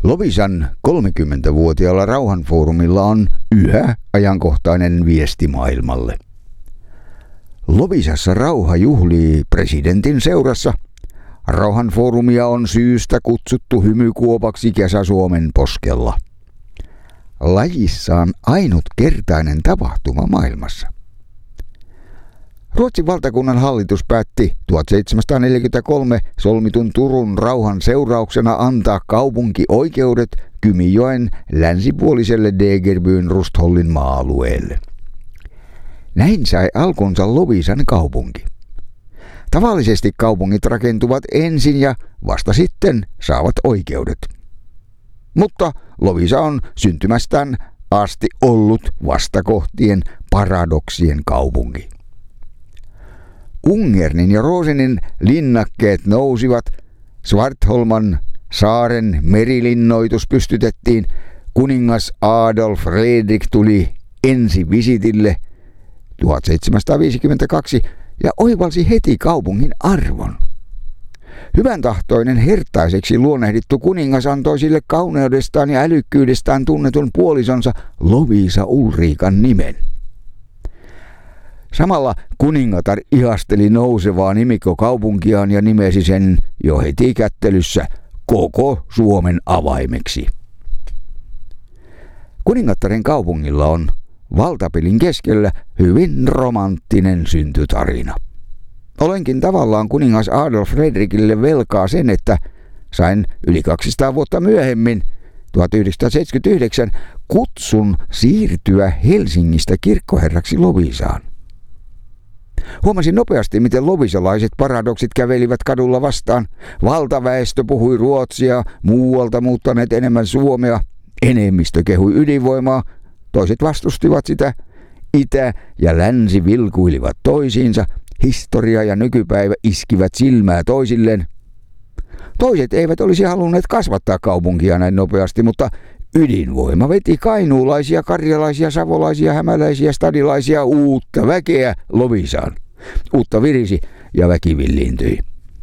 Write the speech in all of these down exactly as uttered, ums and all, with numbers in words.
Loviisan kolmekymmentävuotiaalla rauhanfoorumilla on yhä ajankohtainen viesti maailmalle. Loviisassa rauha juhlii presidentin seurassa. Rauhanfoorumia on syystä kutsuttu hymykuopaksi Kesä-Suomen poskella. Lajissaan ainutkertainen tapahtuma maailmassa. Ruotsin valtakunnan hallitus päätti tuhatseitsemänsataaneljäkymmentäkolme solmitun Turun rauhan seurauksena antaa kaupunkioikeudet Kymijoen länsipuoliselle Degerbyn Rusthollin maa-alueelle. Näin sai alkunsa Loviisan kaupunki. Tavallisesti kaupungit rakentuvat ensin ja vasta sitten saavat oikeudet. Mutta Loviisa on syntymästään asti ollut vastakohtien paradoksien kaupunki. Ungernin ja Roosenin linnakkeet nousivat, Svartholman saaren merilinnoitus pystytettiin, kuningas Adolf Fredrik tuli ensi visitille tuhatseitsemänsataaviisikymmentäkaksi ja oivalsi heti kaupungin arvon. Hyvän tahtoinen herttaiseksi luonnehdittu kuningas antoi sille kauneudestaan ja älykkyydestään tunnetun puolisonsa Loviisa Ulriikan nimen. Samalla kuningatar ihasteli nousevaa nimikko-kaupunkiaan ja nimesi sen jo heti kättelyssä koko Suomen avaimeksi. Kuningattaren kaupungilla on valtapelin keskellä hyvin romanttinen syntytarina. Olenkin tavallaan kuningas Adolf Fredrikille velkaa sen, että sain yli kaksisataa vuotta myöhemmin, tuhatyhdeksänsataaseitsemänkymmentäyhdeksän, kutsun siirtyä Helsingistä kirkkoherraksi Loviisaan. Huomasin nopeasti, miten loviisalaiset paradoksit kävelivät kadulla vastaan. Valtaväestö puhui ruotsia, muualta muuttaneet enemmän suomea. Enemmistö kehui ydinvoimaa, toiset vastustivat sitä. Itä ja länsi vilkuilivat toisiinsa. Historia ja nykypäivä iskivät silmää toisilleen. Toiset eivät olisi halunneet kasvattaa kaupunkia näin nopeasti, mutta ydinvoima veti kainuulaisia, karjalaisia, savolaisia, hämäläisiä, stadilaisia uutta väkeä Loviisaan. Uutta virisi ja väki villiintyi.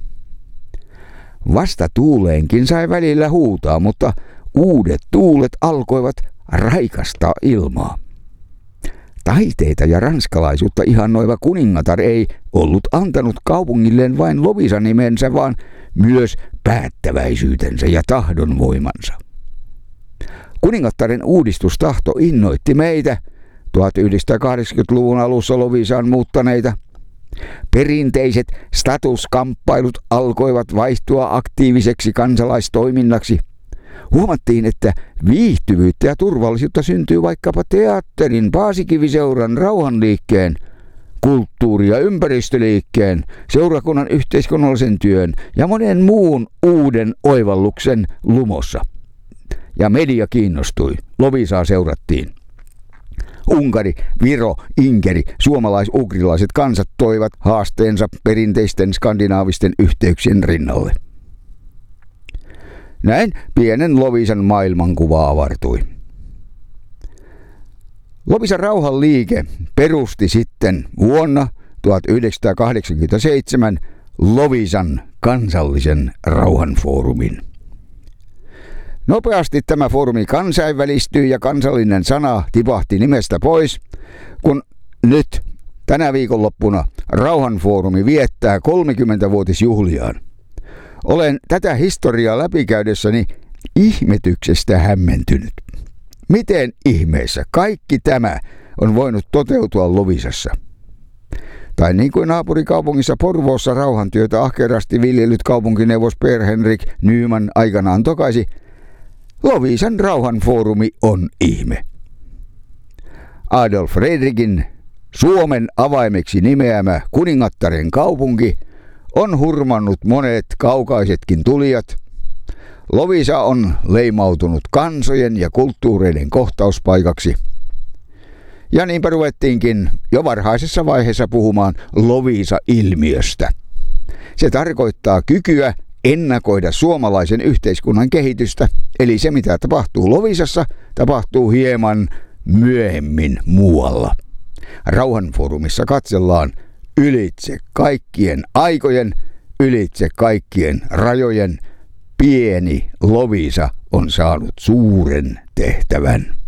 Vasta tuuleenkin sai välillä huutaa, mutta uudet tuulet alkoivat raikastaa ilmaa. Taiteita ja ranskalaisuutta ihannoiva kuningatar ei ollut antanut kaupungilleen vain Loviisan nimensä, vaan myös päättäväisyytensä ja tahdonvoimansa. Kuningattaren uudistustahto innoitti meitä, tuhatyhdeksänsataakahdeksankymmentäluvun alussa Loviisaan muuttaneita. Perinteiset statuskamppailut alkoivat vaihtua aktiiviseksi kansalaistoiminnaksi. Huomattiin, että viihtyvyyttä ja turvallisuutta syntyy vaikkapa teatterin, Paasikiviseuran, rauhanliikkeen, kulttuuri- ja ympäristöliikkeen, seurakunnan yhteiskunnallisen työn ja monen muun uuden oivalluksen lumossa. Ja media kiinnostui. Loviisaa seurattiin. Unkari, Viro, Inkeri, suomalais-ugrilaiset kansat toivat haasteensa perinteisten skandinaavisten yhteyksien rinnalle. Näin pienen Loviisan maailmankuva avartui. Loviisan rauhanliike perusti sitten vuonna tuhatyhdeksänsataakahdeksankymmentäseitsemän Loviisan kansallisen rauhanfoorumin. Nopeasti tämä foorumi kansainvälistyi ja kansallinen sana tipahti nimestä pois, kun nyt tänä viikonloppuna rauhanfoorumi viettää kolmekymmentävuotisjuhliaan. Olen tätä historiaa läpikäydessäni ihmetyksestä hämmentynyt. Miten ihmeessä kaikki tämä on voinut toteutua Loviisassa? Tai niin kuin naapurikaupungissa Porvoossa rauhantyötä ahkerasti viljellyt kaupunkineuvos Per-Henrik Nyman aikanaan tokaisi, Loviisan rauhanfoorumi on ihme. Adolf Fredrikin Suomen avaimeksi nimeämä kuningattaren kaupunki on hurmannut monet kaukaisetkin tulijat. Loviisa on leimautunut kansojen ja kulttuureiden kohtauspaikaksi. Ja niinpä ruvettiinkin jo varhaisessa vaiheessa puhumaan Loviisa-ilmiöstä. Se tarkoittaa kykyä ennakoida suomalaisen yhteiskunnan kehitystä, eli se mitä tapahtuu Loviisassa, tapahtuu hieman myöhemmin muualla. Rauhanfoorumissa katsellaan ylitse kaikkien aikojen, ylitse kaikkien rajojen. Pieni Loviisa on saanut suuren tehtävän.